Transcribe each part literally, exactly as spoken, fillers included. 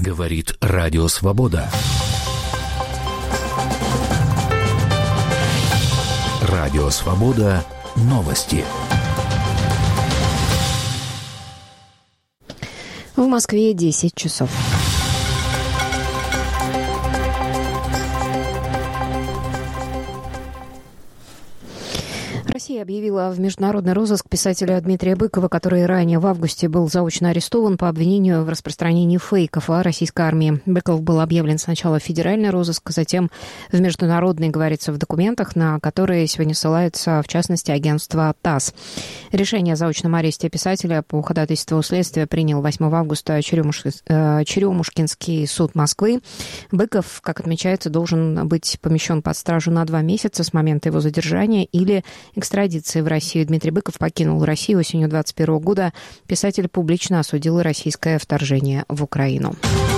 Говорит Радио Свобода. Радио Свобода. Новости. В Москве десять часов. Россия объявила в международный розыск писателя Дмитрия Быкова, который ранее в августе был заочно арестован по обвинению в распространении фейков о российской армии. Быков был объявлен сначала в федеральный розыск, затем в международный, говорится в документах, на которые сегодня ссылается, в частности, агентство ТАСС. Решение о заочном аресте писателя по ходатайству следствия принял восьмого августа Черемушкинский суд Москвы. Быков, как отмечается, должен быть помещен под стражу на два месяца с момента его задержания или экстрадиции в Россию. Дмитрий Быков покинул Россию осенью двадцать первого года. Писатель публично осудил российское вторжение в Украину.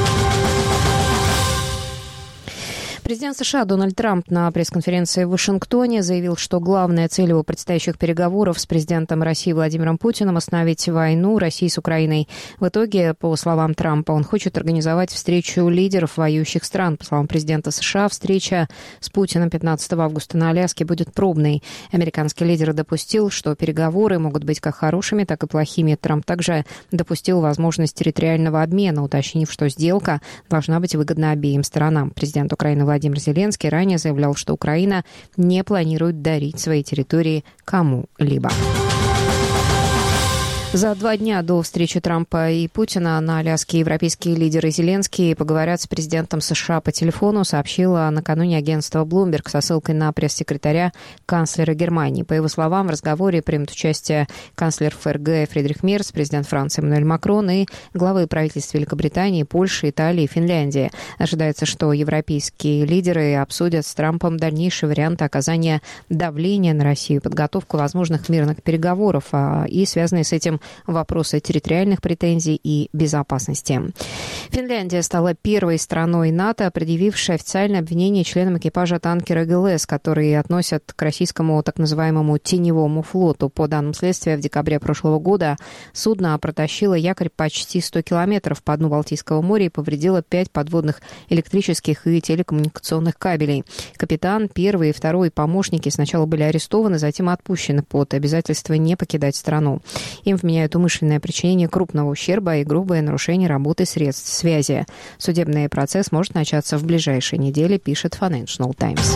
Президент США Дональд Трамп на пресс-конференции в Вашингтоне заявил, что главная цель его предстоящих переговоров с президентом России Владимиром Путиным – остановить войну России с Украиной. В итоге, по словам Трампа, он хочет организовать встречу лидеров воюющих стран. По словам президента США, встреча с Путиным пятнадцатого августа на Аляске будет пробной. Американский лидер допустил, что переговоры могут быть как хорошими, так и плохими. Трамп также допустил возможность территориального обмена, уточнив, что сделка должна быть выгодна обеим сторонам. Президент Украины Владимир Владимир Зеленский ранее заявлял, что Украина не планирует дарить свои территории кому-либо. За два дня до встречи Трампа и Путина на Аляске европейские лидеры Зеленский поговорят с президентом США по телефону, сообщила накануне агентство Bloomberg со ссылкой на пресс-секретаря канцлера Германии. По его словам, в разговоре примут участие канцлер ФРГ Фридрих Мерц, президент Франции Эммануэль Макрон и главы правительств Великобритании, Польши, Италии и Финляндии. Ожидается, что европейские лидеры обсудят с Трампом дальнейшие варианты оказания давления на Россию, подготовку возможных мирных переговоров и связанные с этим вопросы территориальных претензий и безопасности. Финляндия стала первой страной НАТО, предъявившей официальное обвинение членам экипажа танкера ГЛС, которые относят к российскому так называемому теневому флоту. По данным следствия, в декабре прошлого года судно протащило якорь почти сто километров по дну Балтийского моря и повредило пять подводных электрических и телекоммуникационных кабелей. Капитан, первый и второй помощники сначала были арестованы, затем отпущены под обязательство не покидать страну. Им вменяют умышленное причинение крупного ущерба и грубое нарушение работы средств связи. Судебный процесс может начаться в ближайшие недели, пишет Financial Times.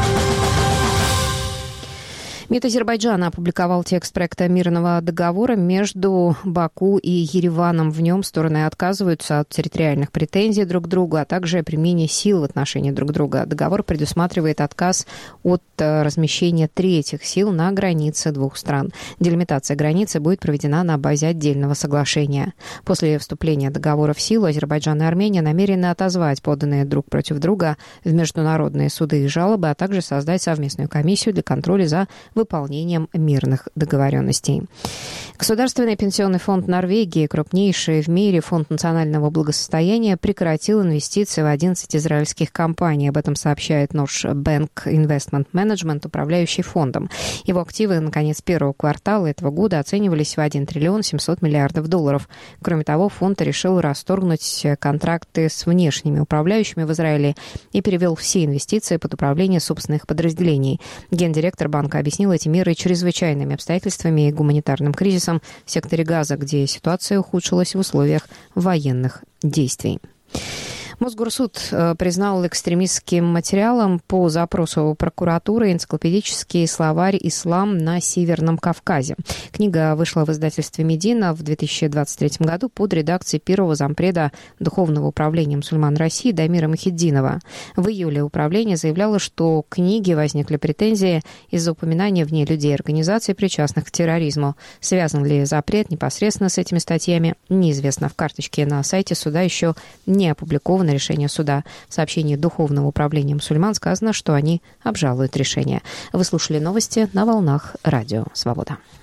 МИД Азербайджана опубликовал текст проекта мирного договора между Баку и Ереваном. В нем стороны отказываются от территориальных претензий друг к другу, а также применения сил в отношении друг друга. Договор предусматривает отказ от размещения третьих сил на границе двух стран. Делимитация границы будет проведена на базе отдельного соглашения. После вступления договора в силу Азербайджан и Армения намерены отозвать поданные друг против друга в международные суды и жалобы, а также создать совместную комиссию для контроля за выполнением мирных договоренностей. Государственный пенсионный фонд Норвегии, крупнейший в мире фонд национального благосостояния, прекратил инвестиции в одиннадцать израильских компаний. Об этом сообщает Norges Bank Investment Management, управляющий фондом. Его активы на конец первого квартала этого года оценивались в один триллион семьсот миллиардов долларов. Кроме того, фонд решил расторгнуть контракты с внешними управляющими в Израиле и перевел все инвестиции под управление собственных подразделений. Гендиректор банка объяснил эти меры чрезвычайными обстоятельствами и гуманитарным кризисом в секторе Газа, где ситуация ухудшилась в условиях военных действий. Мосгорсуд признал экстремистским материалом по запросу прокуратуры энциклопедический словарь «Ислам на Северном Кавказе». Книга вышла в издательстве «Медина» в две тысячи двадцать третьем году под редакцией первого зампреда Духовного управления мусульман России Дамира Мухиддинова. В июле управление заявляло, что к книге возникли претензии из-за упоминания в ней людей и организаций, причастных к терроризму. Связан ли запрет непосредственно с этими статьями, неизвестно. В карточке на сайте суда еще не опубликовано решение суда. В сообщении Духовного управления мусульман сказано, что они обжалуют решение. Вы слушали новости на волнах Радио Свобода.